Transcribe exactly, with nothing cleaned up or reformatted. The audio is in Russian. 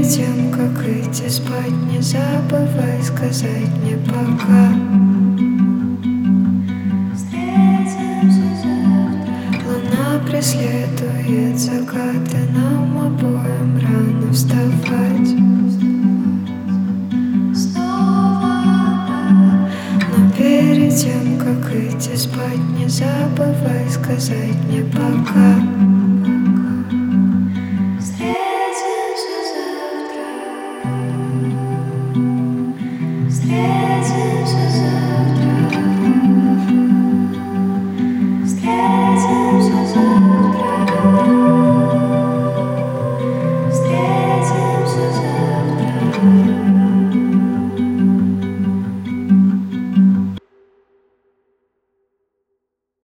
перед тем, как идти спать, не забывай сказать мне пока. Встретимся завтра. Луна преследует закаты, нам обоим рано вставать. Но перед тем, как идти спать, не забывай сказать мне пока. Встретимся завтра. Встретимся.